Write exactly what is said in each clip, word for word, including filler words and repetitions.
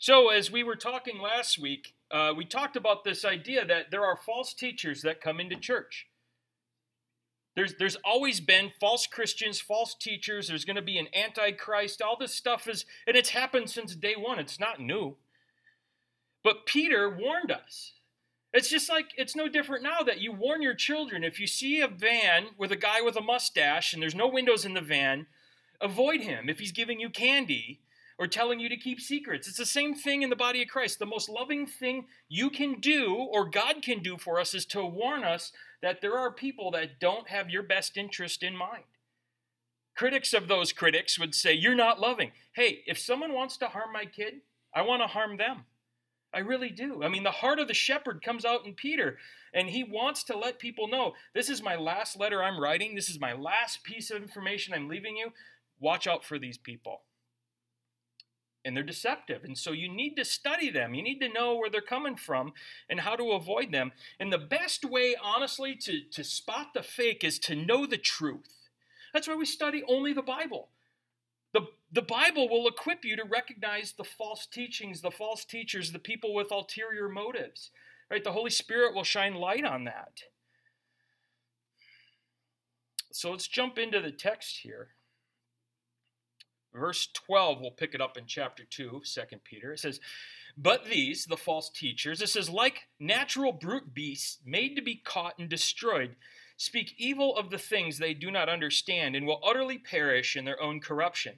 So as we were talking last week, uh, we talked about this idea that there are false teachers that come into church. There's, there's always been false Christians, false teachers. There's going to be an antichrist. All this stuff is, and it's happened since day one. It's not new. But Peter warned us. It's just like, it's no different now that you warn your children. If you see a van with a guy with a mustache and there's no windows in the van, avoid him if he's giving you candy or telling you to keep secrets. It's the same thing in the body of Christ. The most loving thing you can do or God can do for us is to warn us that there are people that don't have your best interest in mind. Critics of those critics would say, you're not loving. Hey, if someone wants to harm my kid, I want to harm them. I really do. I mean, the heart of the shepherd comes out in Peter, and he wants to let people know, this is my last letter I'm writing. This is my last piece of information I'm leaving you. Watch out for these people. And they're deceptive. And so you need to study them. You need to know where they're coming from and how to avoid them. And the best way, honestly, to, to spot the fake is to know the truth. That's why we study only the Bible. The, the Bible will equip you to recognize the false teachings, the false teachers, the people with ulterior motives. Right? The Holy Spirit will shine light on that. So let's jump into the text here. Verse twelve, we'll pick it up in chapter two, Second Peter. It says, but these, the false teachers, it says, like natural brute beasts made to be caught and destroyed, speak evil of the things they do not understand and will utterly perish in their own corruption.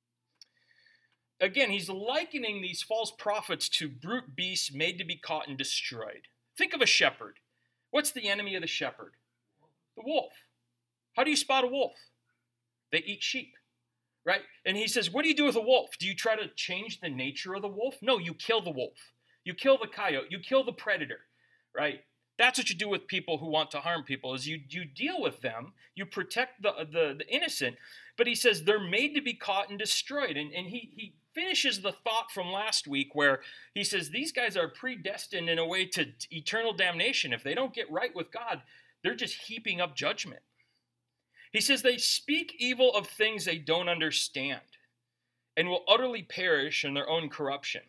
Again, he's likening these false prophets to brute beasts made to be caught and destroyed. Think of a shepherd. What's the enemy of the shepherd? The wolf. How do you spot a wolf? They eat sheep. Right? And he says, what do you do with a wolf? Do you try to change the nature of the wolf? No, you kill the wolf. You kill the coyote. You kill the predator. Right? That's what you do with people who want to harm people, is you, you deal with them. You protect the, the, the innocent. But he says they're made to be caught and destroyed. And, and he, he finishes the thought from last week where he says these guys are predestined in a way to eternal damnation. If they don't get right with God, they're just heaping up judgment. He says they speak evil of things they don't understand and will utterly perish in their own corruption.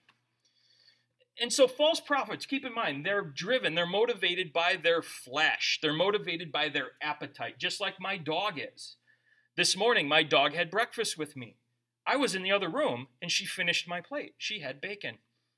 And so false prophets, keep in mind, they're driven, they're motivated by their flesh. They're motivated by their appetite, just like my dog is. This morning, my dog had breakfast with me. I was in the other room, and she finished my plate. She had bacon.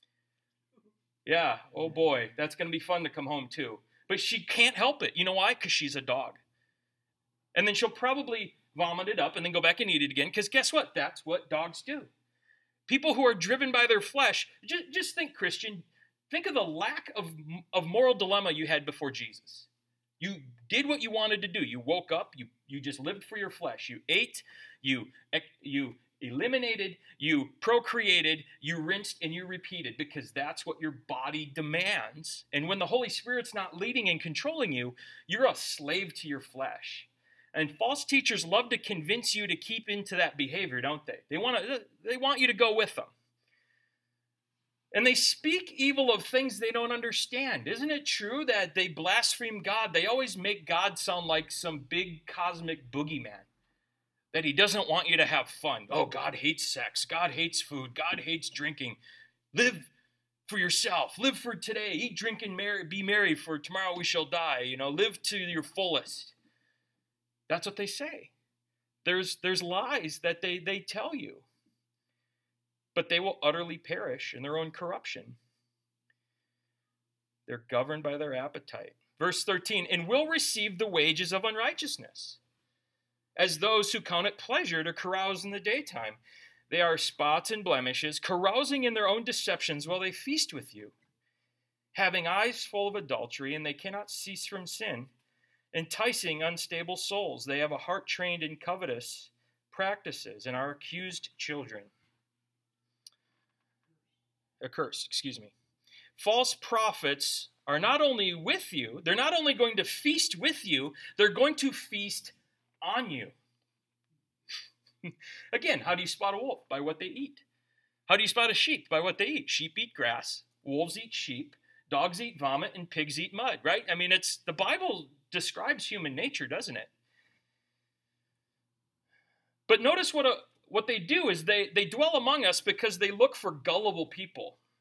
Yeah, oh boy, that's going to be fun to come home to. But she can't help it. You know why? Because she's a dog. And then she'll probably vomit it up and then go back and eat it again. Because guess what? That's what dogs do. People who are driven by their flesh, just, just think, Christian, think of the lack of, of moral dilemma you had before Jesus. You did what you wanted to do. You woke up, you, you just lived for your flesh. You ate, you, you eliminated, you procreated, you rinsed, and you repeated, because that's what your body demands. And when the Holy Spirit's not leading and controlling you, you're a slave to your flesh. And false teachers love to convince you to keep into that behavior, don't they? They want to, they want you to go with them. And they speak evil of things they don't understand. Isn't it true that they blaspheme God? They always make God sound like some big cosmic boogeyman, that he doesn't want you to have fun. Oh, God hates sex. God hates food. God hates drinking. Live for yourself. Live for today. Eat, drink, and marry, be merry, for tomorrow we shall die. You know, live to your fullest. That's what they say. There's, there's lies that they, they tell you. But they will utterly perish in their own corruption. They're governed by their appetite. Verse thirteen, and will receive the wages of unrighteousness, as those who count it pleasure to carouse in the daytime. They are spots and blemishes, carousing in their own deceptions while they feast with you, having eyes full of adultery, and they cannot cease from sin, enticing unstable souls. They have a heart trained in covetous practices and are accused children. Accursed, excuse me. False prophets are not only with you, they're not only going to feast with you, they're going to feast on you. Again, how do you spot a wolf? By what they eat. How do you spot a sheep? By what they eat. Sheep eat grass, wolves eat sheep, dogs eat vomit, and pigs eat mud, right? I mean, it's the Bible describes human nature, doesn't it? But notice what a, what they do is they, they dwell among us because they look for gullible people.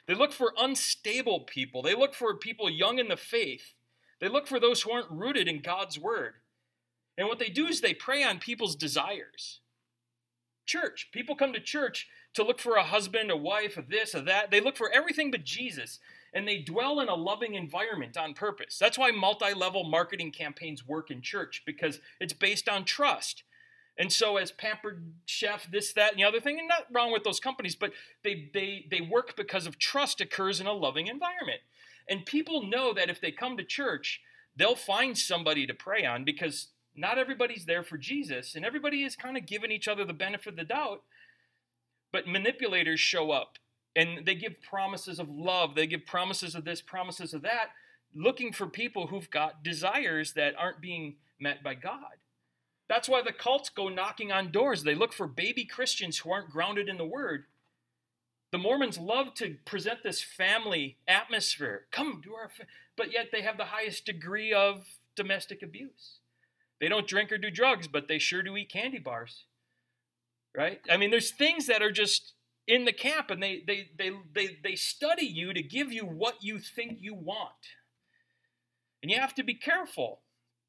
They look for unstable people. They look for people young in the faith. They look for those who aren't rooted in God's word. And what they do is they prey on people's desires. Church. People come to church to look for a husband, a wife, a this, a that. They look for everything but Jesus. And they dwell in a loving environment on purpose. That's why multi-level marketing campaigns work in church, because it's based on trust. And so as Pampered Chef, this, that, and the other thing, and not wrong with those companies, but they, they, they work because of trust occurs in a loving environment. And people know that if they come to church, they'll find somebody to pray on, because not everybody's there for Jesus, and everybody is kind of giving each other the benefit of the doubt. But manipulators show up, and they give promises of love. They give promises of this, promises of that, looking for people who've got desires that aren't being met by God. That's why the cults go knocking on doors. They look for baby Christians who aren't grounded in the word. The Mormons love to present this family atmosphere. Come to our, fa-. But yet they have the highest degree of domestic abuse. They don't drink or do drugs, but they sure do eat candy bars, right? I mean, there's things that are just in the camp, and they they they they they study you to give you what you think you want, and you have to be careful.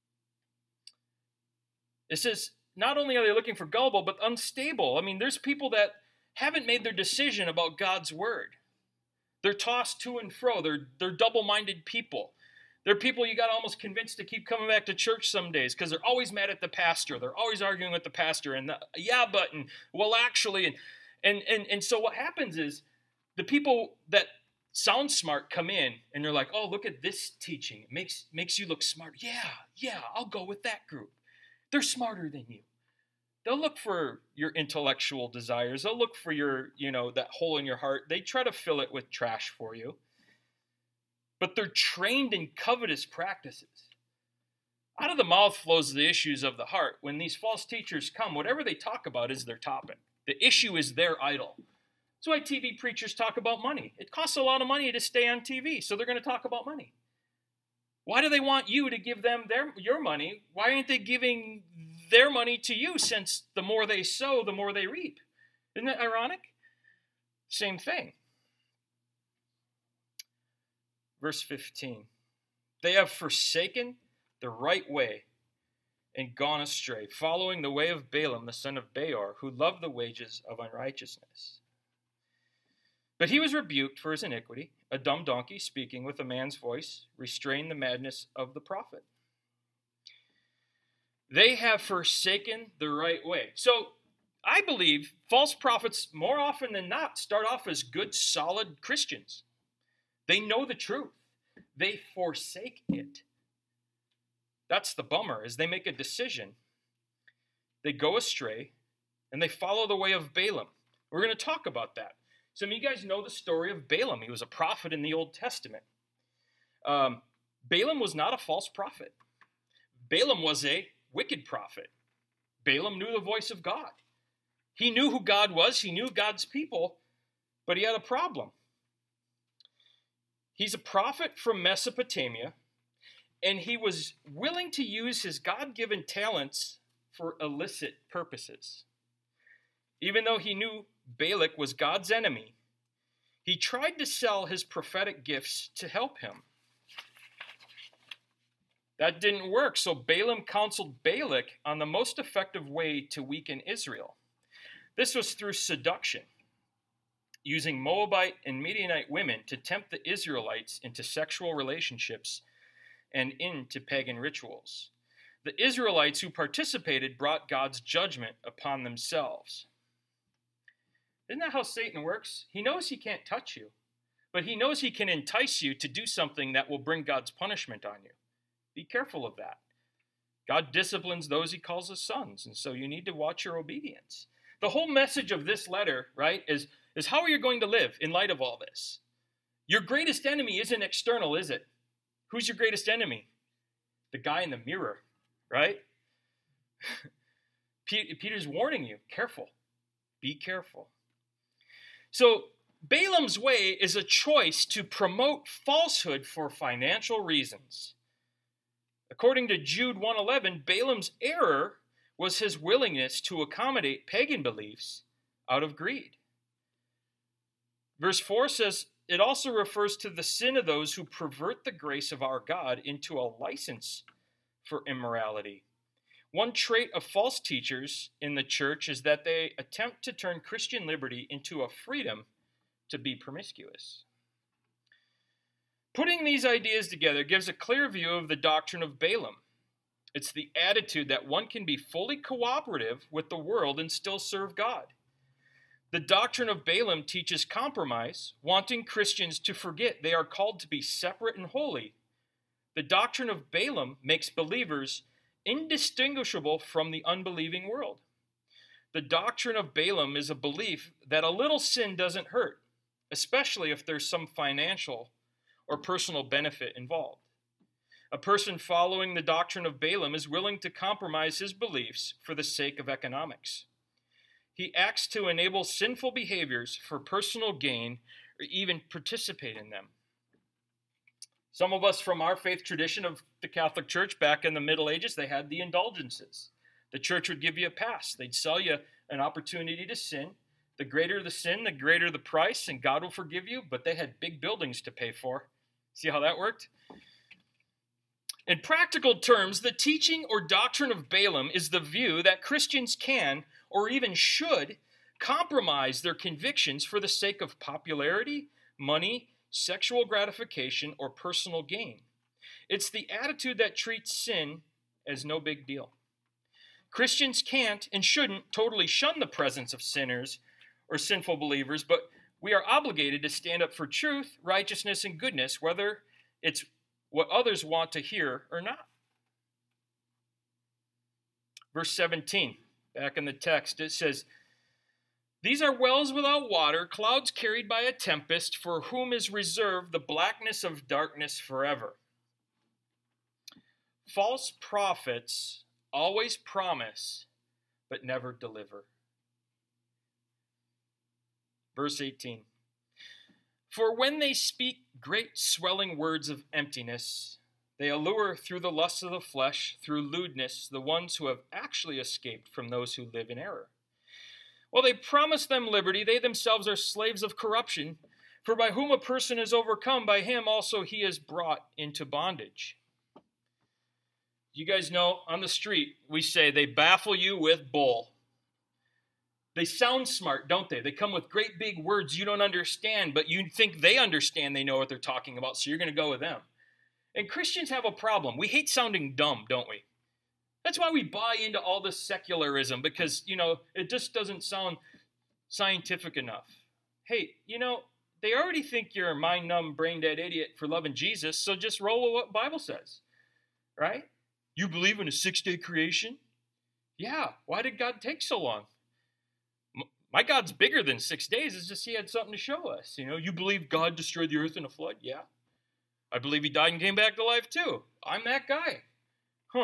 It says not only are they looking for gullible, but unstable. I mean, there's people that haven't made their decision about God's word. They're tossed to and fro. They're they're double-minded people. They're people you got almost convinced to keep coming back to church some days because they're always mad at the pastor. They're always arguing with the pastor and the, yeah, but, and well, actually, and, and, and, and so what happens is the people that sound smart come in and they're like, oh, look at this teaching. It makes, makes you look smart. Yeah, yeah, I'll go with that group. They're smarter than you. They'll look for your intellectual desires. They'll look for your, you know, that hole in your heart. They try to fill it with trash for you. But they're trained in covetous practices. Out of the mouth flows the issues of the heart. When these false teachers come, whatever they talk about is their topic. The issue is their idol. That's why T V preachers talk about money. It costs a lot of money to stay on T V, so they're going to talk about money. Why do they want you to give them their your money? Why aren't they giving their money to you, since the more they sow, the more they reap? Isn't that ironic? Same thing. Verse fifteen, they have forsaken the right way and gone astray, following the way of Balaam, the son of Beor, who loved the wages of unrighteousness. But he was rebuked for his iniquity. A dumb donkey speaking with a man's voice restrained the madness of the prophet. They have forsaken the right way. So I believe false prophets, more often than not, start off as good, solid Christians. They know the truth. They forsake it. That's the bummer, is they make a decision. They go astray, and they follow the way of Balaam. We're going to talk about that. Some of you guys know the story of Balaam. He was a prophet in the Old Testament. Um, Balaam was not a false prophet. Balaam was a wicked prophet. Balaam knew the voice of God. He knew who God was. He knew God's people, but he had a problem. He's a prophet from Mesopotamia, and he was willing to use his God-given talents for illicit purposes. Even though he knew Balak was God's enemy, he tried to sell his prophetic gifts to help him. That didn't work, so Balaam counseled Balak on the most effective way to weaken Israel. This was through seduction, using Moabite and Midianite women to tempt the Israelites into sexual relationships and into pagan rituals. The Israelites who participated brought God's judgment upon themselves. Isn't that how Satan works? He knows he can't touch you, but he knows he can entice you to do something that will bring God's punishment on you. Be careful of that. God disciplines those he calls his sons, and so you need to watch your obedience. The whole message of this letter, right, is, is how are you going to live in light of all this? Your greatest enemy isn't external, is it? Who's your greatest enemy? The guy in the mirror, right? Peter's warning you, careful. Be careful. So Balaam's way is a choice to promote falsehood for financial reasons. According to Jude one eleven, Balaam's error was his willingness to accommodate pagan beliefs out of greed. Verse four says, it also refers to the sin of those who pervert the grace of our God into a license for immorality. One trait of false teachers in the church is that they attempt to turn Christian liberty into a freedom to be promiscuous. Putting these ideas together gives a clear view of the doctrine of Balaam. It's the attitude that one can be fully cooperative with the world and still serve God. The doctrine of Balaam teaches compromise, wanting Christians to forget they are called to be separate and holy. The doctrine of Balaam makes believers indistinguishable from the unbelieving world. The doctrine of Balaam is a belief that a little sin doesn't hurt, especially if there's some financial or personal benefit involved. A person following the doctrine of Balaam is willing to compromise his beliefs for the sake of economics. He acts to enable sinful behaviors for personal gain or even participate in them. Some of us from our faith tradition of the Catholic Church back in the Middle Ages, they had the indulgences. The church would give you a pass. They'd sell you an opportunity to sin. The greater the sin, the greater the price, and God will forgive you, but they had big buildings to pay for. See how that worked? In practical terms, the teaching or doctrine of Balaam is the view that Christians can, or even should, compromise their convictions for the sake of popularity, money, sexual gratification, or personal gain. It's the attitude that treats sin as no big deal. Christians can't and shouldn't totally shun the presence of sinners or sinful believers, but we are obligated to stand up for truth, righteousness, and goodness, whether it's what others want to hear or not. Verse seventeen, back in the text, it says, "These are wells without water, clouds carried by a tempest, for whom is reserved the blackness of darkness forever." False prophets always promise, but never deliver. Verse eighteen, "For when they speak great swelling words of emptiness, they allure through the lusts of the flesh, through lewdness, the ones who have actually escaped from those who live in error. While they promise them liberty, they themselves are slaves of corruption, for by whom a person is overcome, by him also he is brought into bondage." You guys know, on the street, we say they baffle you with bull. They sound smart, don't they? They come with great big words you don't understand, but you think they understand, they know what they're talking about, so you're going to go with them. And Christians have a problem. We hate sounding dumb, don't we? That's why we buy into all this secularism, because, you know, it just doesn't sound scientific enough. Hey, you know, they already think you're a mind-numb, brain-dead idiot for loving Jesus, so just roll with what the Bible says, right? You believe in a six-day creation? Yeah, why did God take so long? My God's bigger than six days. It's just he had something to show us. You know, you believe God destroyed the earth in a flood? Yeah. I believe he died and came back to life too. I'm that guy. Huh.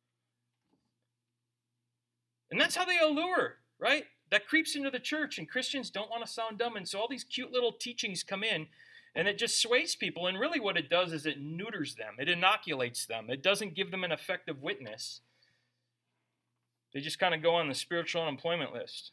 And that's how they allure, right? That creeps into the church, and Christians don't want to sound dumb. And so all these cute little teachings come in, and it just sways people. And really what it does is it neuters them. It inoculates them. It doesn't give them an effective witness. They just kind of go on the spiritual unemployment list.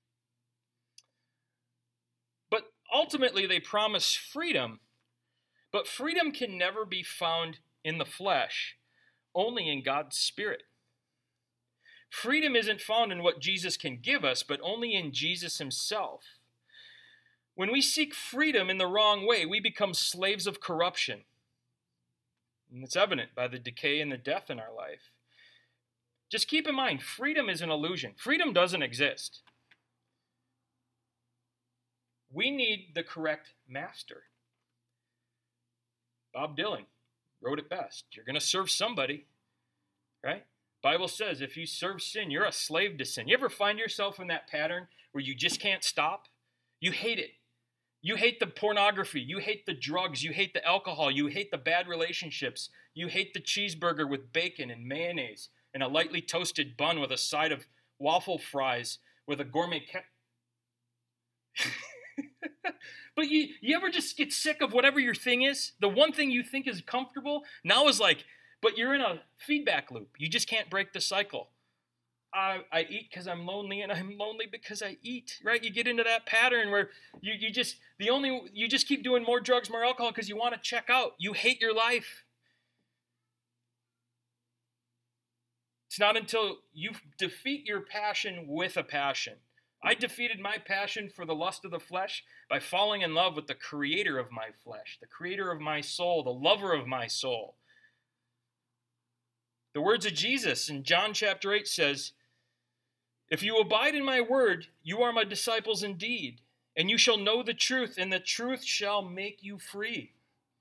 But ultimately, they promise freedom. But freedom can never be found in the flesh, only in God's Spirit. Freedom isn't found in what Jesus can give us, but only in Jesus himself. When we seek freedom in the wrong way, we become slaves of corruption. And it's evident by the decay and the death in our life. Just keep in mind, freedom is an illusion. Freedom doesn't exist. We need the correct master. Bob Dylan wrote it best. You're going to serve somebody, right? Bible says if you serve sin, you're a slave to sin. You ever find yourself in that pattern where you just can't stop? You hate it. You hate the pornography. You hate the drugs. You hate the alcohol. You hate the bad relationships. You hate the cheeseburger with bacon and mayonnaise and a lightly toasted bun with a side of waffle fries with a gourmet ca- But you, you ever just get sick of whatever your thing is? The one thing you think is comfortable now is like, but you're in a feedback loop. You just can't break the cycle. I, I eat because I'm lonely, and I'm lonely because I eat, right? You get into that pattern where you, you just, the only, you just keep doing more drugs, more alcohol because you want to check out. You hate your life. It's not until you defeat your passion with a passion. I defeated my passion for the lust of the flesh by falling in love with the creator of my flesh, the creator of my soul, the lover of my soul. The words of Jesus in John chapter eight says, "If you abide in my word, you are my disciples indeed, and you shall know the truth, and the truth shall make you free."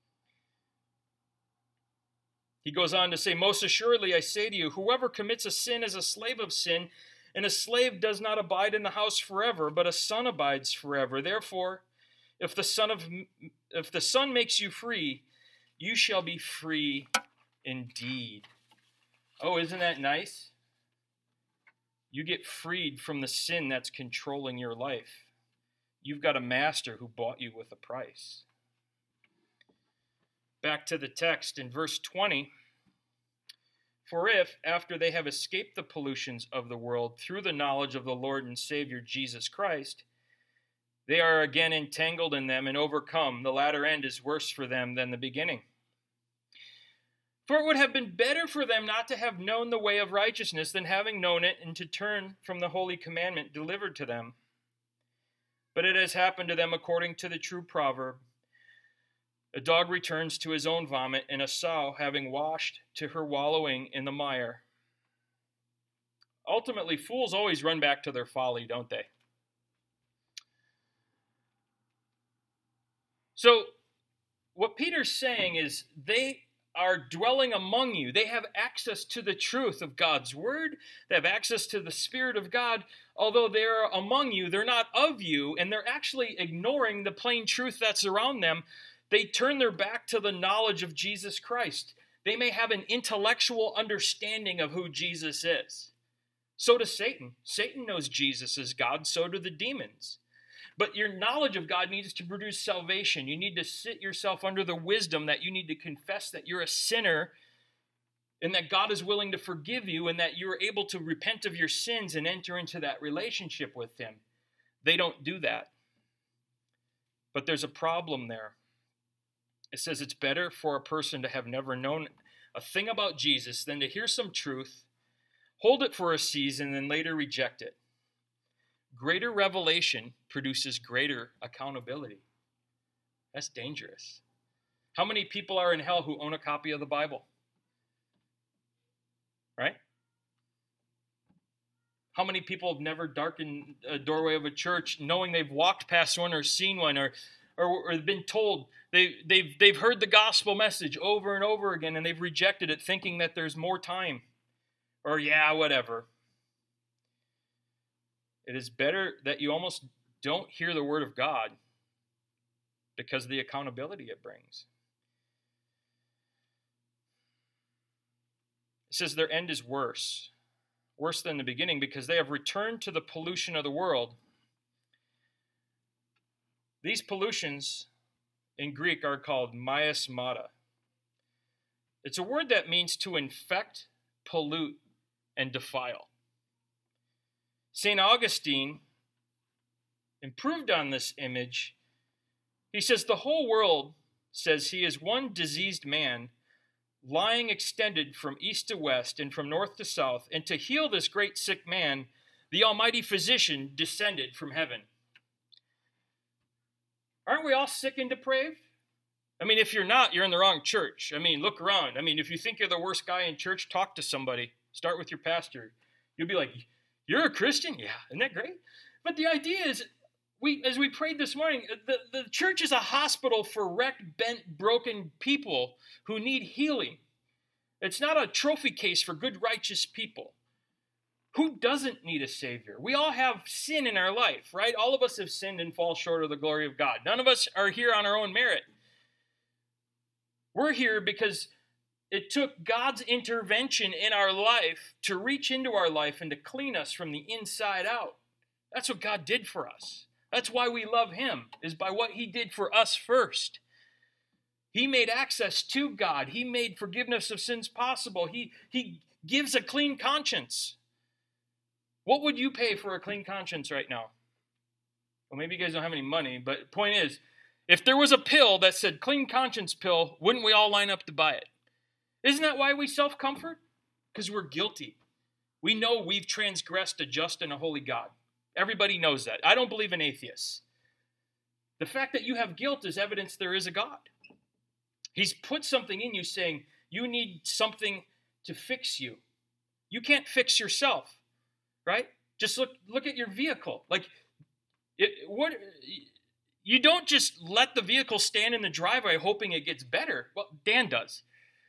He goes on to say, "Most assuredly I say to you, whoever commits a sin is a slave of sin, and a slave does not abide in the house forever, but a son abides forever. Therefore, if the son of if the Son makes you free, you shall be free indeed." Oh, isn't that nice? You get freed from the sin that's controlling your life. You've got a master who bought you with a price. Back to the text in verse twenty. "For if, after they have escaped the pollutions of the world through the knowledge of the Lord and Savior Jesus Christ, they are again entangled in them and overcome, the latter end is worse for them than the beginning. For it would have been better for them not to have known the way of righteousness than having known it and to turn from the holy commandment delivered to them. But it has happened to them according to the true proverb, a dog returns to his own vomit, and a sow, having washed, to her wallowing in the mire." Ultimately, fools always run back to their folly, don't they? So, what Peter's saying is they are dwelling among you. They have access to the truth of God's word. They have access to the Spirit of God. Although they're among you, they're not of you, and they're actually ignoring the plain truth that's around them. They turn their back to the knowledge of Jesus Christ. They may have an intellectual understanding of who Jesus is. So does Satan. Satan knows Jesus is God, so do the demons. But your knowledge of God needs to produce salvation. You need to sit yourself under the wisdom that you need to confess that you're a sinner and that God is willing to forgive you and that you're able to repent of your sins and enter into that relationship with him. They don't do that. But there's a problem there. It says it's better for a person to have never known a thing about Jesus than to hear some truth, hold it for a season, and later reject it. Greater revelation produces greater accountability. That's dangerous. How many people are in hell who own a copy of the Bible? Right? How many people have never darkened a doorway of a church knowing they've walked past one or seen one or or, or been told they, they've, they've heard the gospel message over and over again and they've rejected it thinking that there's more time or yeah, whatever. It is better that you almost don't hear the word of God because of the accountability it brings. It says their end is worse, worse than the beginning because they have returned to the pollution of the world. These pollutions in Greek are called miasmata. It's a word that means to infect, pollute, and defile. Saint Augustine improved on this image. He says the whole world says he is one diseased man lying extended from east to west and from north to south, and to heal this great sick man, the almighty physician descended from heaven. Aren't we all sick and depraved? I mean, if you're not, you're in the wrong church. I mean, look around. I mean, if you think you're the worst guy in church, talk to somebody. Start with your pastor. You'll be like, "You're a Christian? Yeah, isn't that great?" But the idea is, we, as we prayed this morning, the, the church is a hospital for wrecked, bent, broken people who need healing. It's not a trophy case for good, righteous people. Who doesn't need a Savior? We all have sin in our life, right? All of us have sinned and fall short of the glory of God. None of us are here on our own merit. We're here because it took God's intervention in our life to reach into our life and to clean us from the inside out. That's what God did for us. That's why we love him, is by what he did for us first. He made access to God. He made forgiveness of sins possible. He, he gives a clean conscience. What would you pay for a clean conscience right now? Well, maybe you guys don't have any money, but the point is, if there was a pill that said clean conscience pill, wouldn't we all line up to buy it? Isn't that why we self-comfort? Because we're guilty. We know we've transgressed a just and a holy God. Everybody knows that. I don't believe in atheists. The fact that you have guilt is evidence there is a God. He's put something in you saying you need something to fix you. You can't fix yourself, right? Just look look at your vehicle. Like, it, what you don't just let the vehicle stand in the driveway hoping it gets better. Well, Dan does.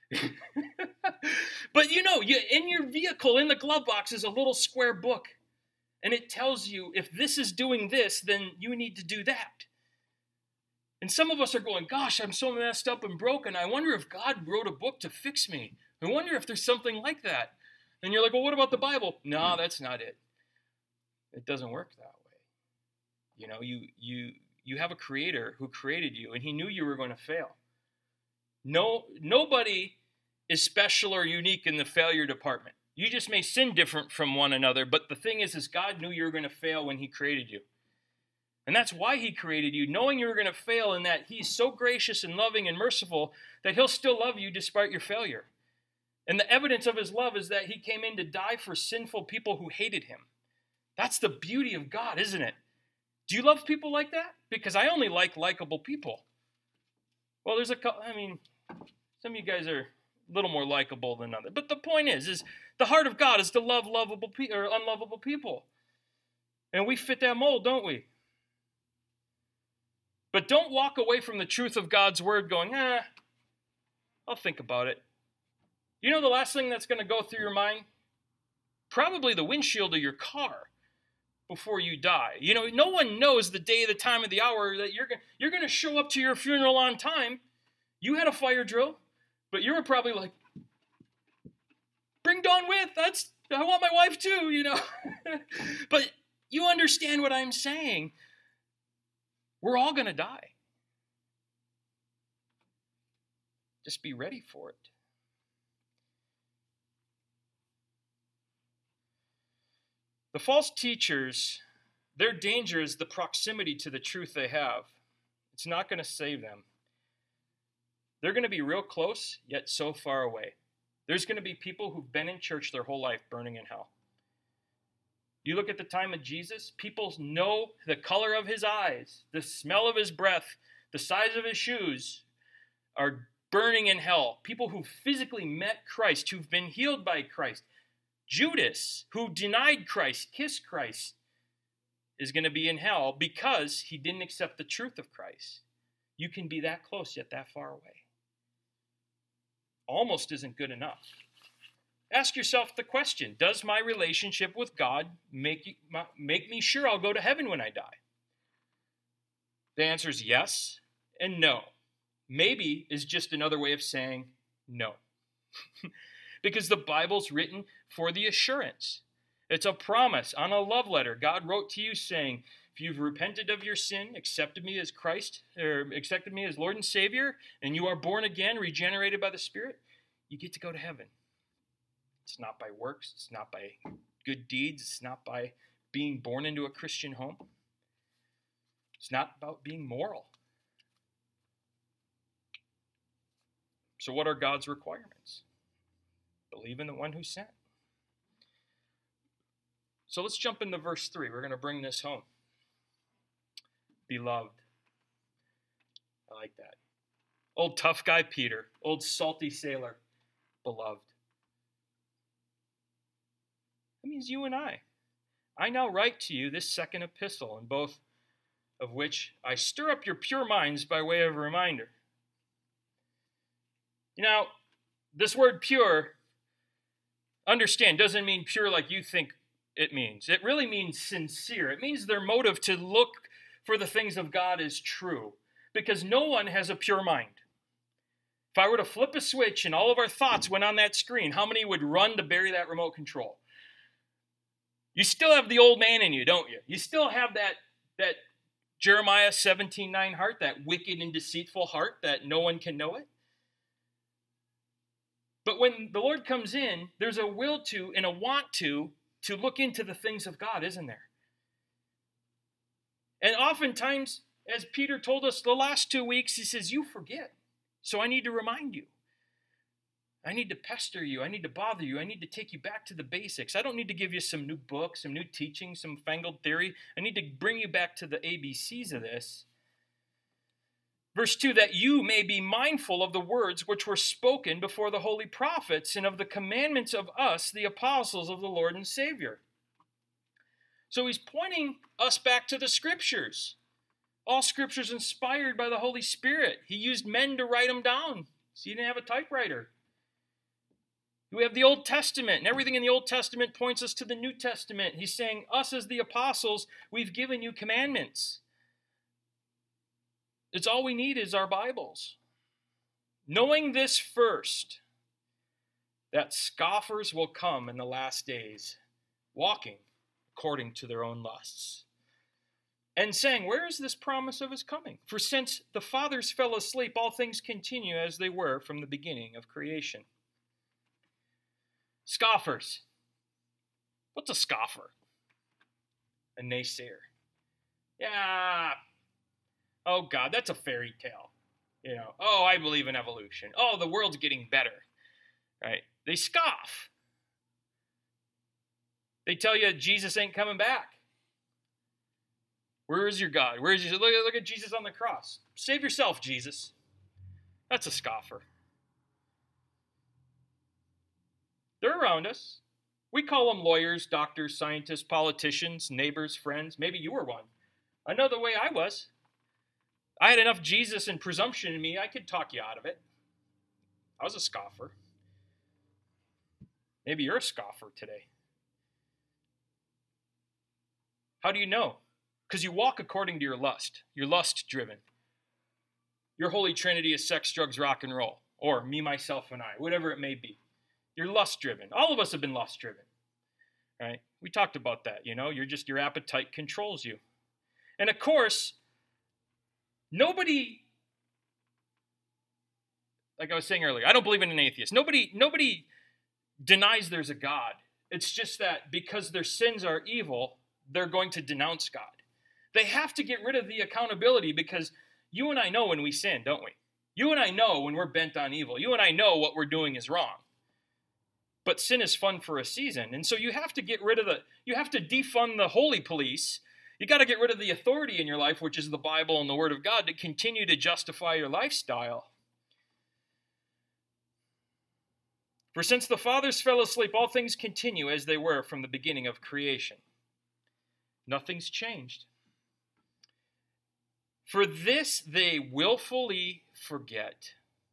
But you know, you, in your vehicle, in the glove box, is a little square book. And it tells you, if this is doing this, then you need to do that. And some of us are going, gosh, I'm so messed up and broken. I wonder if God wrote a book to fix me. I wonder if there's something like that. And you're like, well, what about the Bible? No, that's not it. It doesn't work that way. You know, you you you have a creator who created you, and he knew you were going to fail. No, nobody is special or unique in the failure department. You just may sin different from one another, but the thing is, is God knew you were going to fail when he created you. And that's why he created you, knowing you were going to fail, and that he's so gracious and loving and merciful that he'll still love you despite your failure. And the evidence of his love is that he came in to die for sinful people who hated him. That's the beauty of God, isn't it? Do you love people like that? Because I only like likable people. Well, there's a couple, I mean, some of you guys are a little more likable than others. But the point is, is the heart of God is to love lovable pe- or unlovable people. And we fit that mold, don't we? But don't walk away from the truth of God's word going, eh, I'll think about it. You know the last thing that's going to go through your mind? Probably the windshield of your car before you die. You know, no one knows the day, the time, of the hour that you're going you're going to show up to your funeral on time. You had a fire drill, but you were probably like, bring Dawn with. That's I want my wife too, you know. But you understand what I'm saying. We're all going to die. Just be ready for it. The false teachers, their danger is the proximity to the truth they have. It's not going to save them. They're going to be real close, yet so far away. There's going to be people who've been in church their whole life burning in hell. You look at the time of Jesus, people know the color of his eyes, the smell of his breath, the size of his shoes are burning in hell. People who physically met Christ, who've been healed by Christ. Judas, who denied Christ, kissed Christ, is going to be in hell because he didn't accept the truth of Christ. You can be that close yet that far away. Almost isn't good enough. Ask yourself the question, does my relationship with God make, you, make me sure I'll go to heaven when I die? The answer is yes and no. Maybe is just another way of saying no. Because the Bible's written for the assurance. It's a promise on a love letter. God wrote to you saying, if you've repented of your sin, accepted me as Christ, or accepted me as Lord and Savior, and you are born again, regenerated by the Spirit, you get to go to heaven. It's not by works. It's not by good deeds. It's not by being born into a Christian home. It's not about being moral. So what are God's requirements? Believe in the one who sent. So let's jump into verse three. We're going to bring this home. Beloved. I like that. Old tough guy Peter. Old salty sailor. Beloved. That means you and I. I now write to you this second epistle, in both of which I stir up your pure minds by way of a reminder. You know, this word pure, understand, doesn't mean pure like you think it means. It really means sincere. It means their motive to look for the things of God is true, because no one has a pure mind. If I were to flip a switch and all of our thoughts went on that screen, how many would run to bury that remote control? You still have the old man in you, don't you? You still have that, that Jeremiah seventeen nine heart, that wicked and deceitful heart that no one can know it. But when the Lord comes in, there's a will to and a want to to look into the things of God, isn't there? And oftentimes, as Peter told us the last two weeks, he says, you forget. So I need to remind you. I need to pester you. I need to bother you. I need to take you back to the basics. I don't need to give you some new books, some new teaching, some fangled theory. I need to bring you back to the A B Cs of this. Verse two, that you may be mindful of the words which were spoken before the holy prophets and of the commandments of us, the apostles of the Lord and Savior. So he's pointing us back to the scriptures. All scriptures inspired by the Holy Spirit. He used men to write them down, so he didn't have a typewriter. We have the Old Testament, and everything in the Old Testament points us to the New Testament. He's saying, us as the apostles, we've given you commandments. It's all we need is our Bibles. Knowing this first, that scoffers will come in the last days, walking according to their own lusts. And saying, where is this promise of his coming? For since the fathers fell asleep, all things continue as they were from the beginning of creation. Scoffers. What's a scoffer? A naysayer. Yeah. Oh, God, that's a fairy tale. You know, oh, I believe in evolution. Oh, the world's getting better. Right? They scoff. They tell you Jesus ain't coming back. Where is your God? Where is your... Look, look at Jesus on the cross. Save yourself, Jesus. That's a scoffer. They're around us. We call them lawyers, doctors, scientists, politicians, neighbors, friends. Maybe you were one. I know the way I was. I had enough Jesus and presumption in me, I could talk you out of it. I was a scoffer. Maybe you're a scoffer today. How do you know? Because you walk according to your lust. You're lust-driven. Your Holy Trinity is sex, drugs, rock, and roll. Or me, myself, and I. Whatever it may be. You're lust-driven. All of us have been lust-driven. Right? We talked about that. You know, you're just, your appetite controls you. And of course, nobody, like I was saying earlier, I don't believe in an atheist. Nobody, nobody denies there's a God. It's just that because their sins are evil, they're going to denounce God. They have to get rid of the accountability because you and I know when we sin, don't we? You and I know when we're bent on evil. You and I know what we're doing is wrong. But sin is fun for a season. And so you have to get rid of the, you have to defund the holy police. You got to get rid of the authority in your life, which is the Bible and the Word of God, to continue to justify your lifestyle. For since the fathers fell asleep, all things continue as they were from the beginning of creation. Nothing's changed. For this they willfully forget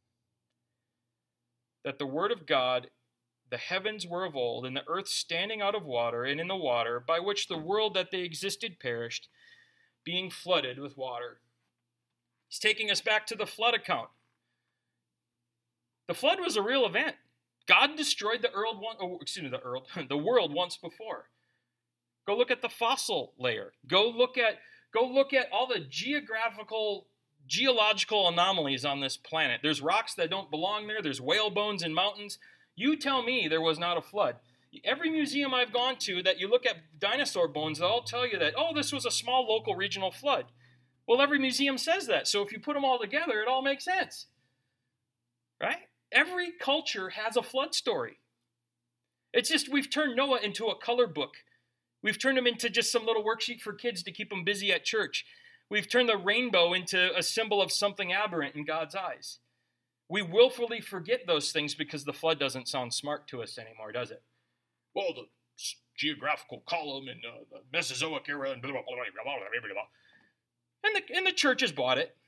that the Word of God, the heavens were of old, and the earth standing out of water and in the water, by which the world that they existed perished, being flooded with water. He's taking us back to the flood account. The flood was a real event. God destroyed the world, oh, excuse me, the world, the world once before. Go look at the fossil layer. Go look at Go look at all the geographical, geological anomalies on this planet. There's rocks that don't belong there. There's whale bones in mountains. You tell me there was not a flood. Every museum I've gone to that you look at dinosaur bones, they'll all tell you that, oh, this was a small local regional flood. Well, every museum says that. So if you put them all together, it all makes sense. Right? Every culture has a flood story. It's just we've turned Noah into a color book. We've turned him into just some little worksheet for kids to keep them busy at church. We've turned the rainbow into a symbol of something aberrant in God's eyes. We willfully forget those things because the flood doesn't sound smart to us anymore, does it? Well, the geographical column and uh, the Mesozoic era and blah, blah, blah, blah, blah, blah, blah. And the, and the church has bought it.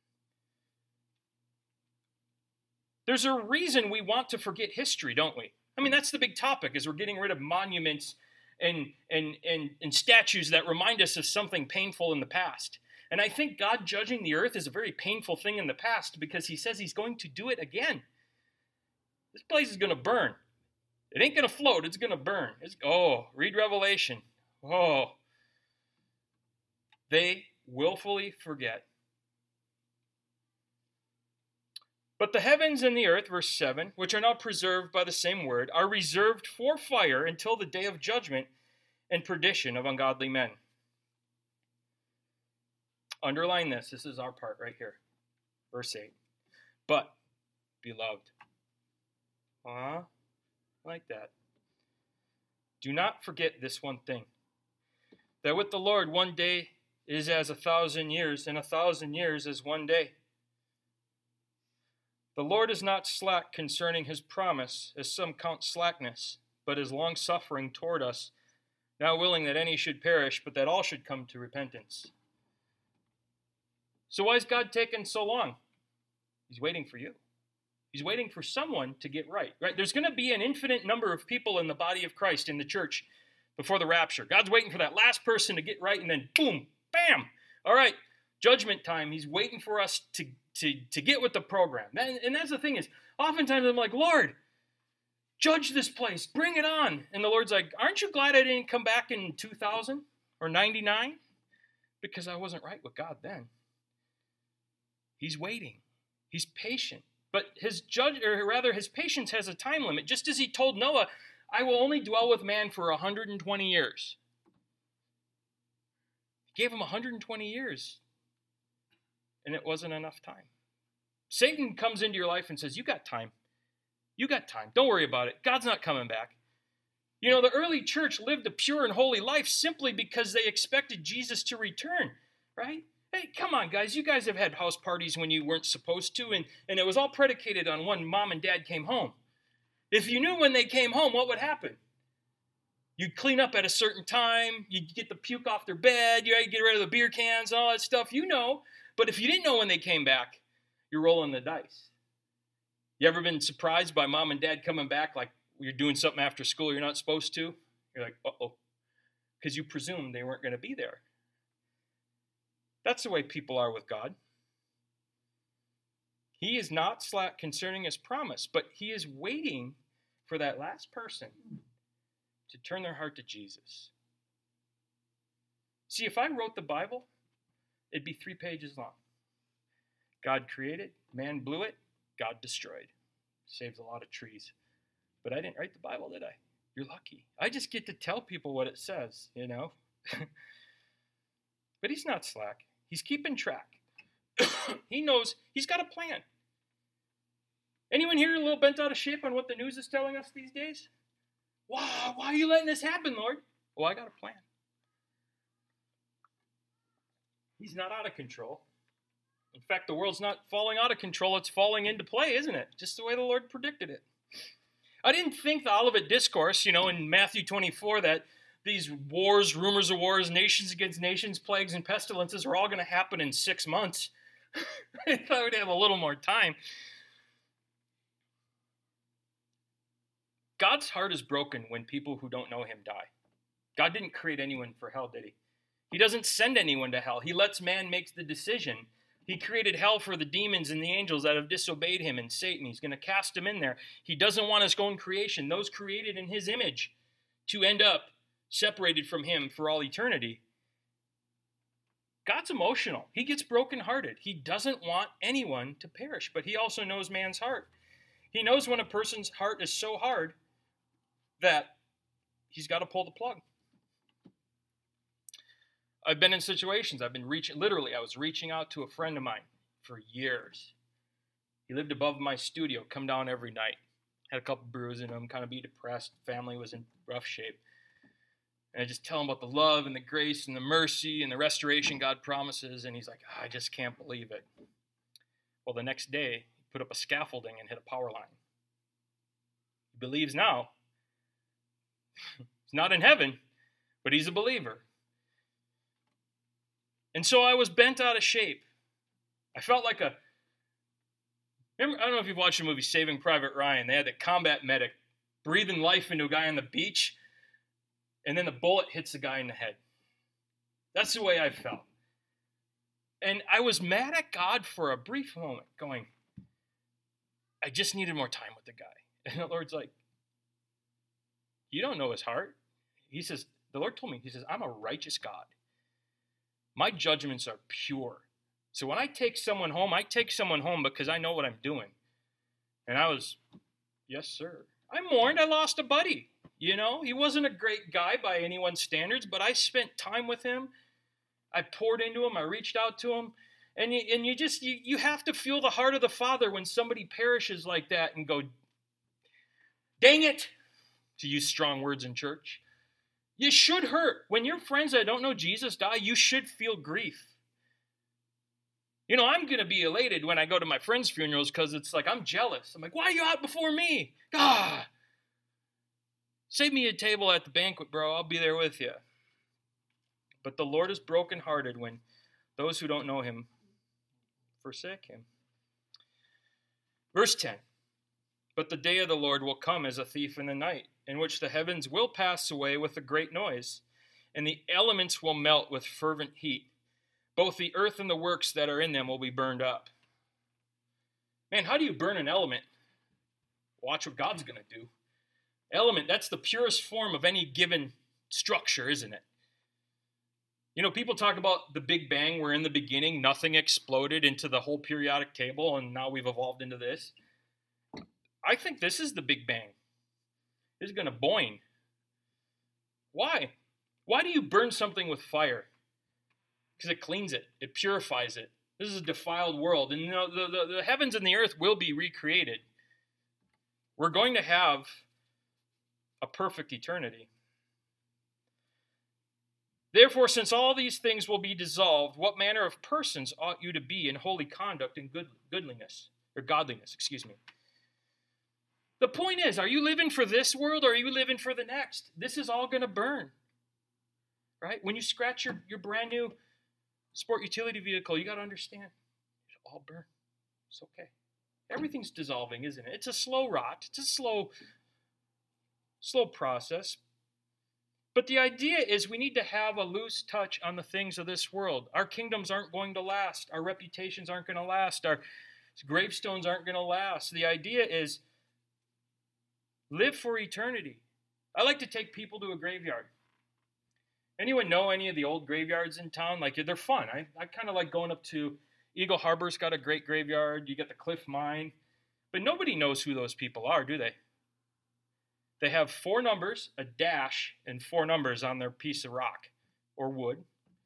There's a reason we want to forget history, don't we? I mean, that's the big topic, is we're getting rid of monuments and, and, and, and statues that remind us of something painful in the past. And I think God judging the earth is a very painful thing in the past because he says he's going to do it again. This place is going to burn. It ain't going to float. It's going to burn. It's, oh, read Revelation. Oh. They willfully forget. But the heavens and the earth, verse seven, which are now preserved by the same word, are reserved for fire until the day of judgment and perdition of ungodly men. Underline this. This is our part right here. Verse eight. But, beloved. Uh, like that. Do not forget this one thing, that with the Lord one day is as a thousand years, and a thousand years as one day. The Lord is not slack concerning his promise, as some count slackness, but is longsuffering toward us, not willing that any should perish, but that all should come to repentance. So why is God taking so long? He's waiting for you. He's waiting for someone to get right, right? There's going to be an infinite number of people in the body of Christ in the church before the rapture. God's waiting for that last person to get right, and then boom, bam. All right, judgment time. He's waiting for us to, to, to get with the program. And, and that's the thing is, oftentimes I'm like, Lord, judge this place. Bring it on. And the Lord's like, aren't you glad I didn't come back in two thousand or ninety-nine? Because I wasn't right with God then. He's waiting. He's patient. But his judge, or rather his patience has a time limit. Just as he told Noah, I will only dwell with man for one hundred twenty years. He gave him one hundred twenty years. And it wasn't enough time. Satan comes into your life and says, you got time. You got time. Don't worry about it. God's not coming back. You know, the early church lived a pure and holy life simply because they expected Jesus to return, right? Hey, come on, guys. You guys have had house parties when you weren't supposed to, and, and it was all predicated on when mom and dad came home. If you knew when they came home, what would happen? You'd clean up at a certain time. You'd get the puke off their bed. You'd get rid of the beer cans and all that stuff. You know. But if you didn't know when they came back, you're rolling the dice. You ever been surprised by mom and dad coming back like you're doing something after school you're not supposed to? You're like, uh-oh. Because you presumed they weren't going to be there. That's the way people are with God. He is not slack concerning his promise, but he is waiting for that last person to turn their heart to Jesus. See, if I wrote the Bible, it'd be three pages long. God created, man blew it, God destroyed. Saves a lot of trees. But I didn't write the Bible, did I? You're lucky. I just get to tell people what it says, you know. But he's not slack. He's keeping track. He knows he's got a plan. Anyone here a little bent out of shape on what the news is telling us these days? Wow, why are you letting this happen, Lord? Well, I got a plan. He's not out of control. In fact, the world's not falling out of control. It's falling into play, isn't it? Just the way the Lord predicted it. I didn't think the Olivet Discourse, you know, in Matthew twenty-four, that these wars, rumors of wars, nations against nations, plagues, and pestilences are all going to happen in six months. I thought we'd have a little more time. God's heart is broken when people who don't know him die. God didn't create anyone for hell, did he? He doesn't send anyone to hell. He lets man make the decision. He created hell for the demons and the angels that have disobeyed him and Satan. He's going to cast them in there. He doesn't want his own creation, those created in his image, to end up separated from him for all eternity. God's emotional. He gets brokenhearted. He doesn't want anyone to perish, but he also knows man's heart. He knows when a person's heart is so hard that he's got to pull the plug. I've been in situations, I've been reaching, literally, I was reaching out to a friend of mine for years. He lived above my studio, come down every night. Had a couple brews in him, kind of be depressed, family was in rough shape. And I just tell him about the love and the grace and the mercy and the restoration God promises, and he's like, oh, I just can't believe it. Well, the next day, he put up a scaffolding and hit a power line. He believes now. He's not in heaven, but he's a believer. And so I was bent out of shape. I felt like a, remember, I don't know if you've watched the movie Saving Private Ryan. They had the combat medic breathing life into a guy on the beach, and then the bullet hits the guy in the head. That's the way I felt. And I was mad at God for a brief moment, going, I just needed more time with the guy. And the Lord's like, you don't know his heart. He says, the Lord told me, he says, I'm a righteous God. My judgments are pure. So when I take someone home, I take someone home because I know what I'm doing. And I was, yes, sir. I mourned. I lost a buddy. You know, he wasn't a great guy by anyone's standards, but I spent time with him. I poured into him. I reached out to him. And you, and you just, you, you have to feel the heart of the Father when somebody perishes like that and go, dang it, to use strong words in church. You should hurt. When your friends that don't know Jesus die, you should feel grief. You know, I'm going to be elated when I go to my friends' funerals because it's like, I'm jealous. I'm like, why are you out before me? God, save me a table at the banquet, bro. I'll be there with you. But the Lord is brokenhearted when those who don't know him forsake him. Verse ten. But the day of the Lord will come as a thief in the night, in which the heavens will pass away with a great noise, and the elements will melt with fervent heat. Both the earth and the works that are in them will be burned up. Man, how do you burn an element? Watch what God's going to do. Element, that's the purest form of any given structure, isn't it? You know, people talk about the Big Bang, where in the beginning nothing exploded into the whole periodic table, and now we've evolved into this. I think this is the Big Bang. This is going to boing. Why? Why do you burn something with fire? Because it cleans it. It purifies it. This is a defiled world. And you know, the, the, the heavens and the earth will be recreated. We're going to have a perfect eternity. Therefore, since all these things will be dissolved, what manner of persons ought you to be in holy conduct and good, goodliness, or godliness, excuse me. The point is, are you living for this world or are you living for the next? This is all going to burn. Right? When you scratch your, your brand new sport utility vehicle, you got to understand, it'll all burn. It's okay. Everything's dissolving, isn't it? It's a slow rot. It's a slow, slow process. But the idea is we need to have a loose touch on the things of this world. Our kingdoms aren't going to last. Our reputations aren't going to last. Our gravestones aren't going to last. The idea is live for eternity. I like to take people to a graveyard. Anyone know any of the old graveyards in town? Like, they're fun. I, I kind of like going up to Eagle Harbor's got a great graveyard. You get the Cliff Mine. But nobody knows who those people are, do they? They have four numbers, a dash, and four numbers on their piece of rock or wood.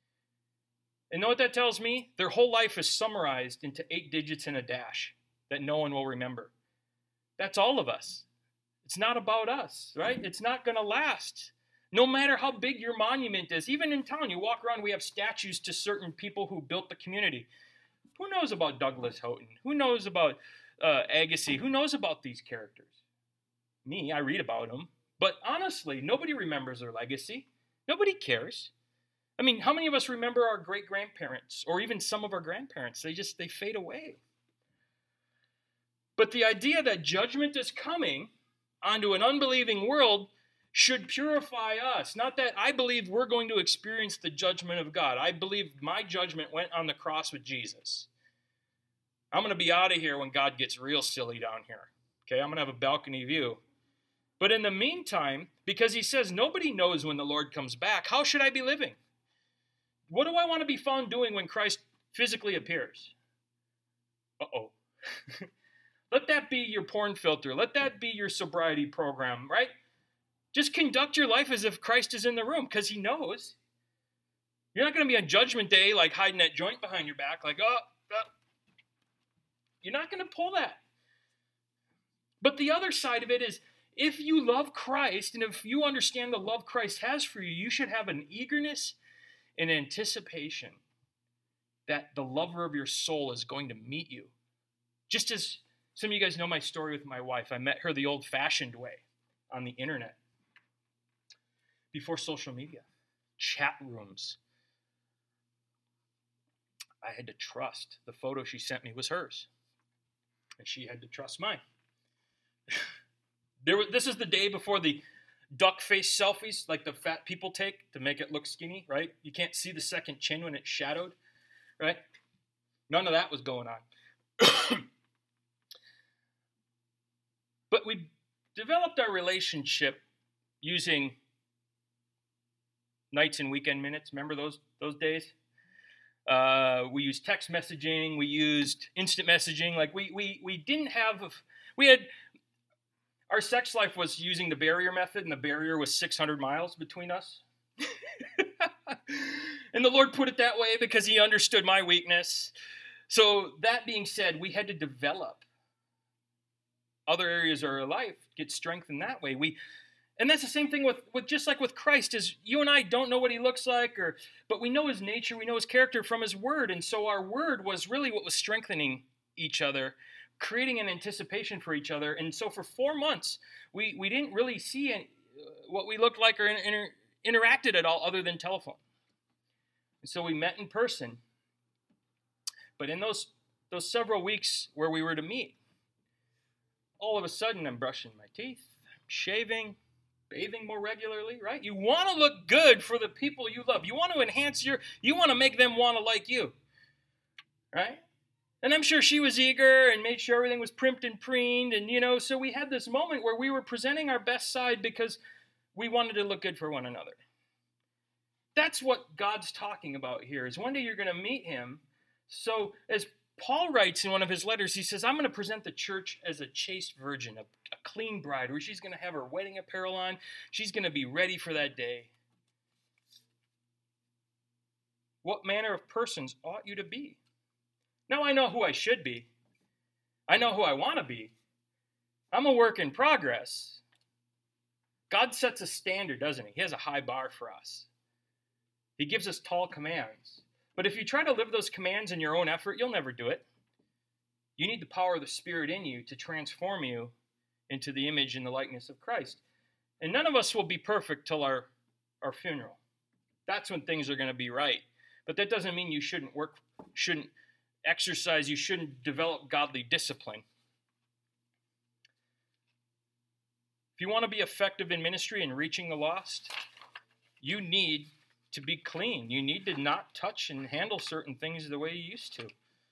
And know what that tells me? Their whole life is summarized into eight digits and a dash that no one will remember. That's all of us. It's not about us, right? It's not going to last. No matter how big your monument is, even in town, you walk around, we have statues to certain people who built the community. Who knows about Douglas Houghton? Who knows about uh, Agassi? Who knows about these characters? Me, I read about them. But honestly, nobody remembers their legacy. Nobody cares. I mean, how many of us remember our great-grandparents or even some of our grandparents? They just, they fade away. But the idea that judgment is coming onto an unbelieving world should purify us. Not that I believe we're going to experience the judgment of God. I believe my judgment went on the cross with Jesus. I'm going to be out of here when God gets real silly down here. Okay, I'm going to have a balcony view. But in the meantime, because he says nobody knows when the Lord comes back, how should I be living? What do I want to be found doing when Christ physically appears? Uh-oh. Let that be your porn filter. Let that be your sobriety program, right? Just conduct your life as if Christ is in the room, because he knows. You're not going to be on Judgment Day like hiding that joint behind your back, like, oh, oh. You're not going to pull that. But the other side of it is, if you love Christ, and if you understand the love Christ has for you, you should have an eagerness and anticipation that the lover of your soul is going to meet you. Just as some of you guys know my story with my wife. I met her the old-fashioned way on the internet. Before social media, chat rooms. I had to trust. The photo she sent me was hers. And she had to trust mine. There, this is the day before the duck face selfies, like the fat people take to make it look skinny, right? You can't see the second chin when it's shadowed, right? None of that was going on. But we developed our relationship using nights and weekend minutes. Remember those those days? Uh, we used text messaging. We used instant messaging. Like we we we didn't have. We had our sex life was using the barrier method, and the barrier was six hundred miles between us. And the Lord put it that way because he understood my weakness. So that being said, we had to develop other areas of our life, get strengthened that way. We, and that's the same thing with, with just like with Christ, is you and I don't know what he looks like, or but we know his nature, we know his character from his word, and so our word was really what was strengthening each other, creating an anticipation for each other. And so for four months, we, we didn't really see any, what we looked like or inter, interacted at all other than telephone. And so we met in person. But in those those several weeks where we were to meet, all of a sudden I'm brushing my teeth, I'm shaving, bathing more regularly, right? You want to look good for the people you love. You want to enhance your, you want to make them want to like you, right? And I'm sure she was eager and made sure everything was primped and preened. And, you know, so we had this moment where we were presenting our best side because we wanted to look good for one another. That's what God's talking about here, is one day you're going to meet him. So as Paul writes in one of his letters, he says, I'm going to present the church as a chaste virgin, a, a clean bride, where she's going to have her wedding apparel on. She's going to be ready for that day. What manner of persons ought you to be? Now I know who I should be. I know who I want to be. I'm a work in progress. God sets a standard, doesn't he? He has a high bar for us. He gives us tall commands. But if you try to live those commands in your own effort, you'll never do it. You need the power of the Spirit in you to transform you into the image and the likeness of Christ. And none of us will be perfect till our, our funeral. That's when things are going to be right. But that doesn't mean you shouldn't work, shouldn't exercise, you shouldn't develop godly discipline. If you want to be effective in ministry and reaching the lost, you need to be clean. You need to not touch and handle certain things the way you used to.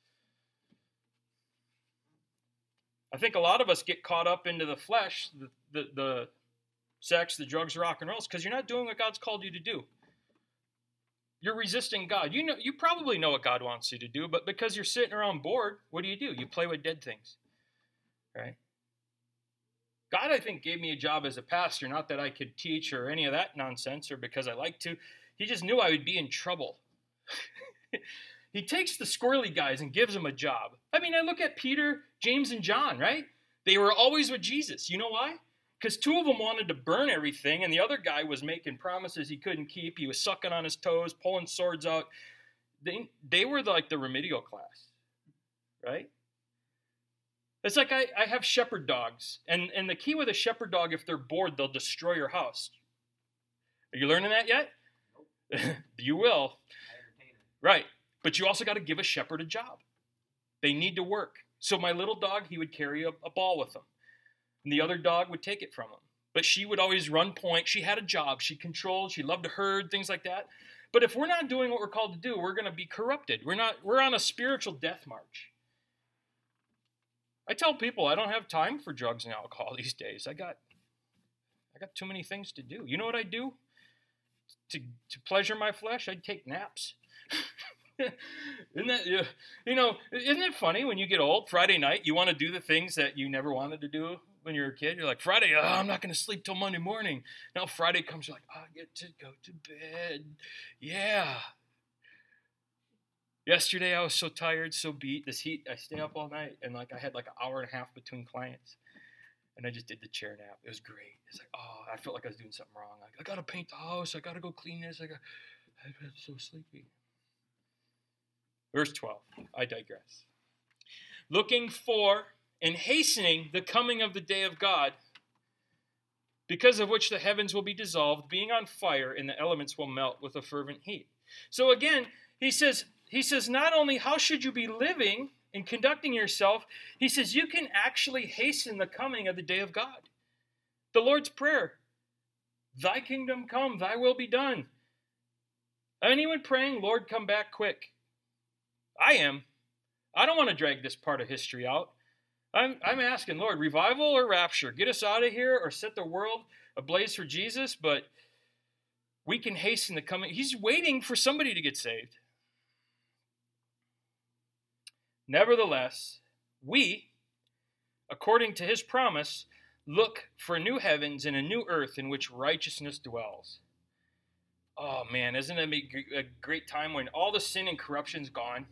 I think a lot of us get caught up into the flesh, the, the, the sex, the drugs, rock and rolls, because you're not doing what God's called you to do. You're resisting God. You know, you probably know what God wants you to do, but because you're sitting around bored, what do you do? You play with dead things, right? God, I think, gave me a job as a pastor, not that I could teach or any of that nonsense or because I like to. He just knew I would be in trouble. He takes the squirrely guys and gives them a job. I mean, I look at Peter, James, and John, right? They were always with Jesus. You know why? Because two of them wanted to burn everything, and the other guy was making promises he couldn't keep. He was sucking on his toes, pulling swords out. They, they were like the remedial class, right? It's like I, I have shepherd dogs, and, and the key with a shepherd dog, if they're bored, they'll destroy your house. Are you learning that yet? You will. Right. But you also got to give a shepherd a job. They need to work. So my little dog, he would carry a, a ball with him. And the other dog would take it from him. But she would always run point. She had a job. She controlled. She loved to herd, things like that. But if we're not doing what we're called to do, we're going to be corrupted. We're not. We're on a spiritual death march. I tell people I don't have time for drugs and alcohol these days. I got, I got too many things to do. You know what I do? To to pleasure my flesh, I'd take naps. Isn't that, you know, isn't it funny when you get old, Friday night, you want to do the things that you never wanted to do when you were a kid? You're like, Friday, oh, I'm not going to sleep till Monday morning. Now Friday comes, you're like, oh, I get to go to bed. Yeah. Yesterday, I was so tired, so beat. This heat, I stay up all night, and like I had like an hour and a half between clients. And I just did the chair nap. It was great. It's like, oh, I felt like I was doing something wrong. Like, I got to paint the house. I got to go clean this. I got, I'm so sleepy. Verse twelve, I digress. Looking for and hastening the coming of the day of God, because of which the heavens will be dissolved, being on fire, and the elements will melt with a fervent heat. So again, he says, he says, not only how should you be living and conducting yourself, he says you can actually hasten the coming of the day of God. The Lord's Prayer, thy kingdom come, thy will be done. Anyone praying, Lord, come back quick? I am. I don't want to drag this part of history out. I'm, I'm asking, Lord, revival or rapture? Get us out of here or set the world ablaze for Jesus, but we can hasten the coming. He's waiting for somebody to get saved. Nevertheless, we, according to his promise, look for new heavens and a new earth in which righteousness dwells. Oh man, isn't it a great time when all the sin and corruption's gone?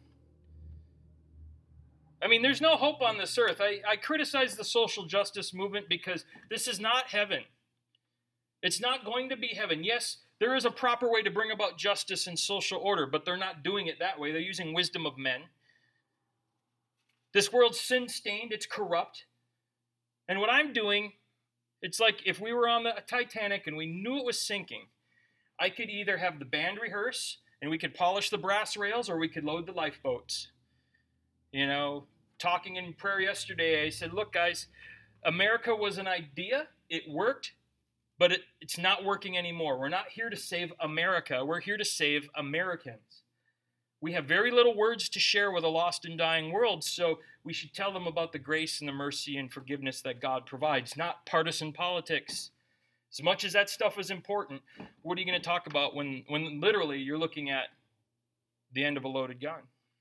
I mean, there's no hope on this earth. I, I criticize the social justice movement because this is not heaven. It's not going to be heaven. Yes, there is a proper way to bring about justice and social order, but they're not doing it that way. They're using wisdom of men. This world's sin-stained, it's corrupt. And what I'm doing, it's like if we were on the Titanic and we knew it was sinking, I could either have the band rehearse and we could polish the brass rails, or we could load the lifeboats. You know, talking in prayer yesterday, I said, look, guys, America was an idea. It worked, but it, it's not working anymore. We're not here to save America. We're here to save Americans. We have very little words to share with a lost and dying world, so we should tell them about the grace and the mercy and forgiveness that God provides, not partisan politics. As much as that stuff is important, what are you going to talk about when, when literally you're looking at the end of a loaded gun?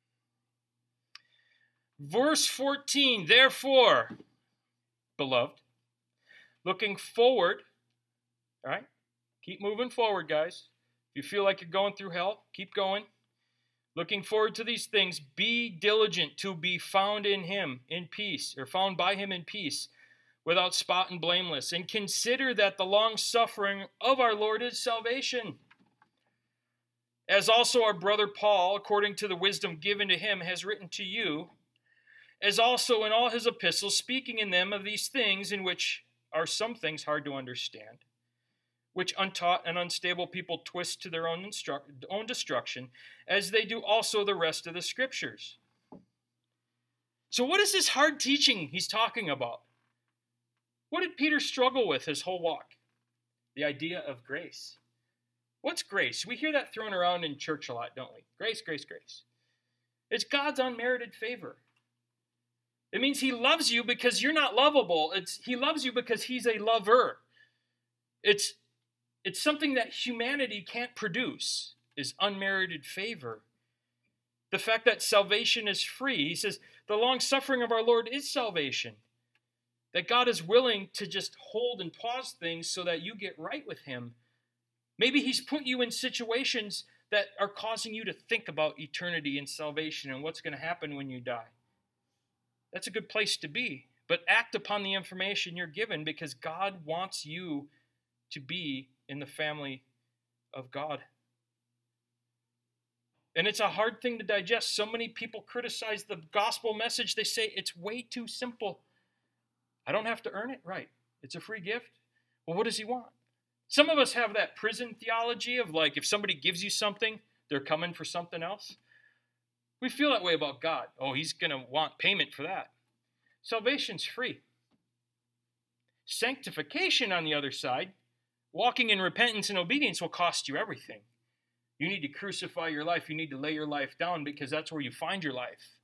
Verse fourteen, therefore, beloved, looking forward, all right? Keep moving forward, guys. If you feel like you're going through hell, keep going. Looking forward to these things, be diligent to be found in him in peace, or found by him in peace, without spot and blameless. And consider that the long suffering of our Lord is salvation. As also our brother Paul, according to the wisdom given to him, has written to you, as also in all his epistles, speaking in them of these things, in which are some things hard to understand, which untaught and unstable people twist to their own, instru- own destruction, as they do also the rest of the scriptures. So what is this hard teaching he's talking about? What did Peter struggle with his whole walk? The idea of grace. What's grace? We hear that thrown around in church a lot, don't we? Grace, grace, grace. It's God's unmerited favor. It means he loves you because you're not lovable. It's he loves you because he's a lover. It's It's something that humanity can't produce, is unmerited favor. The fact that salvation is free. He says, the long suffering of our Lord is salvation. That God is willing to just hold and pause things so that you get right with him. Maybe he's put you in situations that are causing you to think about eternity and salvation and what's going to happen when you die. That's a good place to be. But act upon the information you're given, because God wants you to be in the family of God. And it's a hard thing to digest. So many people criticize the gospel message. They say it's way too simple. I don't have to earn it. Right. It's a free gift. Well, what does he want? Some of us have that prison theology of like, if somebody gives you something, they're coming for something else. We feel that way about God. Oh, he's going to want payment for that. Salvation's free. Sanctification, on the other side, walking in repentance and obedience, will cost you everything. You need to crucify your life. You need to lay your life down, because that's where you find your life.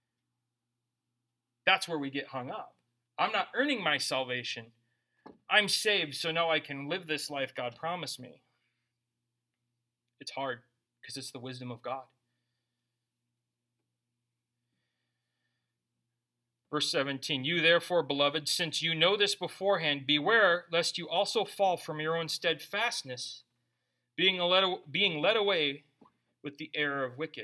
That's where we get hung up. I'm not earning my salvation. I'm saved, so now I can live this life God promised me. It's hard because it's the wisdom of God. Verse seventeen, you therefore, beloved, since you know this beforehand, beware lest you also fall from your own steadfastness, being led, being led away with the error of wicked.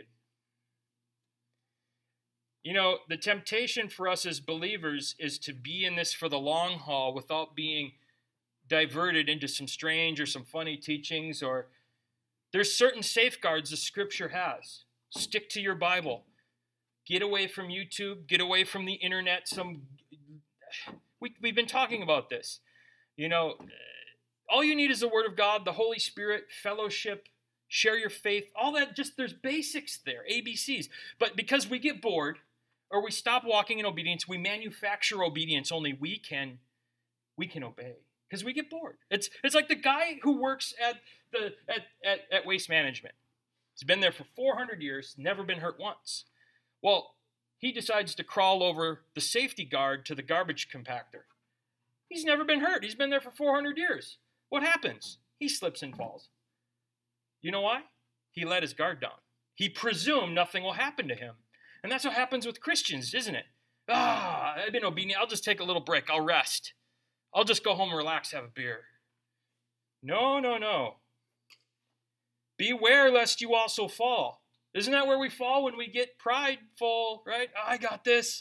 You know, the temptation for us as believers is to be in this for the long haul without being diverted into some strange or some funny teachings. Or there's certain safeguards the Scripture has. Stick to your Bible. Get away from YouTube. Get away from the internet. Some we, we've been talking about this. You know, all you need is the Word of God, the Holy Spirit, fellowship, share your faith. All that, just there's basics there, A B Cs. But because we get bored or we stop walking in obedience, we manufacture obedience. Only we can, we can obey because we get bored. It's it's like the guy who works at the at, at, at Waste Management. He's been there for four hundred years, never been hurt once. Well, he decides to crawl over the safety guard to the garbage compactor. He's never been hurt. He's been there for four hundred years. What happens? He slips and falls. You know why? He let his guard down. He presumed nothing will happen to him. And that's what happens with Christians, isn't it? Ah, I've been obedient. I'll just take a little break. I'll rest. I'll just go home and relax, have a beer. No, no, no. Beware lest you also fall. Isn't that where we fall when we get prideful, right? Oh, I got this.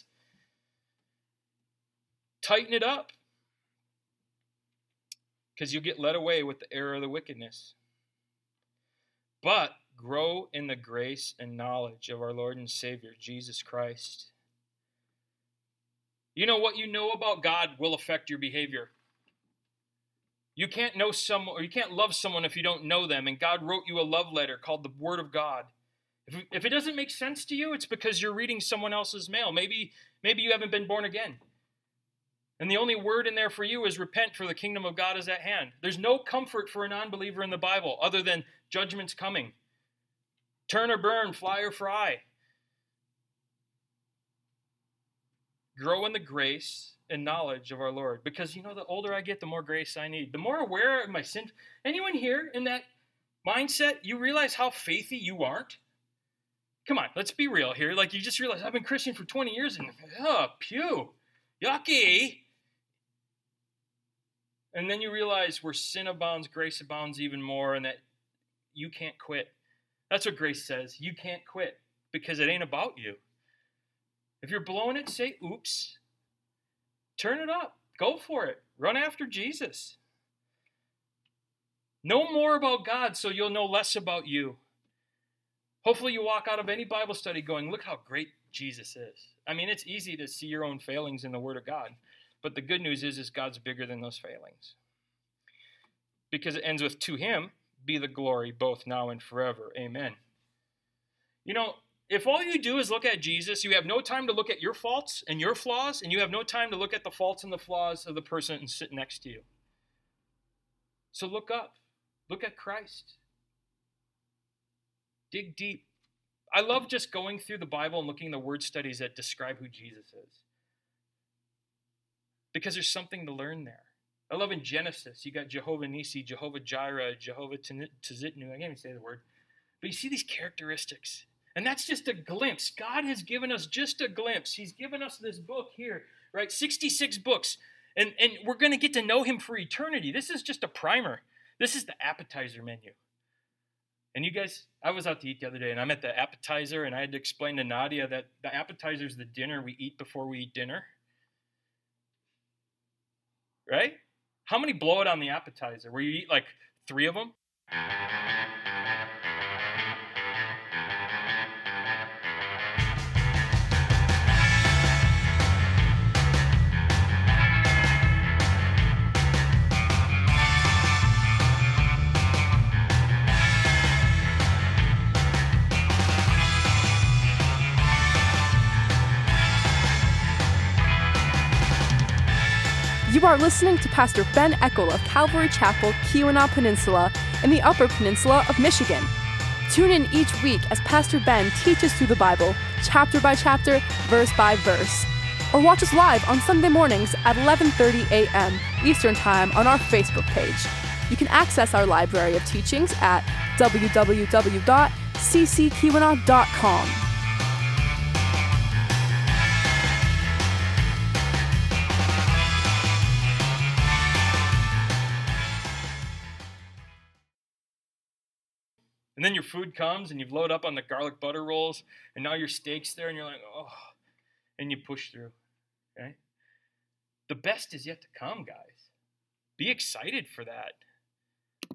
Tighten it up. Because you'll get led away with the error of the wickedness. But grow in the grace and knowledge of our Lord and Savior, Jesus Christ. You know, what you know about God will affect your behavior. You can't know someone, or you can't love someone if you don't know them. And God wrote you a love letter called the Word of God. If, if it doesn't make sense to you, it's because you're reading someone else's mail. Maybe, maybe you haven't been born again. And the only word in there for you is repent, for the kingdom of God is at hand. There's no comfort for a non-believer in the Bible other than judgment's coming. Turn or burn, fly or fry. Grow in the grace and knowledge of our Lord. Because, you know, the older I get, the more grace I need. The more aware of my sin. Anyone here in that mindset, you realize how faithy you aren't? Come on, let's be real here. Like, you just realize, I've been Christian for twenty years and, oh, pew, yucky. And then you realize where sin abounds, grace abounds even more, and that you can't quit. That's what grace says. You can't quit because it ain't about you. If you're blowing it, say, oops. Turn it up. Go for it. Run after Jesus. Know more about God so you'll know less about you. Hopefully you walk out of any Bible study going, look how great Jesus is. I mean, it's easy to see your own failings in the Word of God. But the good news is, is God's bigger than those failings. Because it ends with, to him be the glory both now and forever. Amen. You know, if all you do is look at Jesus, you have no time to look at your faults and your flaws, and you have no time to look at the faults and the flaws of the person sitting next to you. So look up. Look at Christ. Dig deep. I love just going through the Bible and looking at the word studies that describe who Jesus is. Because there's something to learn there. I love in Genesis, you got Jehovah Nisi, Jehovah Jireh, Jehovah Tzidkenu. I can't even say the word. But you see these characteristics. And that's just a glimpse. God has given us just a glimpse. He's given us this book here, right? sixty-six books. And, and we're going to get to know him for eternity. This is just a primer. This is the appetizer menu. And you guys, I was out to eat the other day, and I'm at the appetizer, and I had to explain to Nadia that the appetizer is the dinner we eat before we eat dinner. Right? How many blow it on the appetizer? Where you eat like three of them? You are listening to Pastor Ben Eckel of Calvary Chapel, Keweenaw Peninsula, in the Upper Peninsula of Michigan. Tune in each week as Pastor Ben teaches through the Bible, chapter by chapter, verse by verse. Or watch us live on Sunday mornings at eleven thirty a.m. Eastern Time on our Facebook page. You can access our library of teachings at w w w dot c c keweenaw dot com. And then your food comes and you've loaded up on the garlic butter rolls and now your steak's there and you're like, oh, and you push through, right? The best is yet to come, guys. Be excited for that.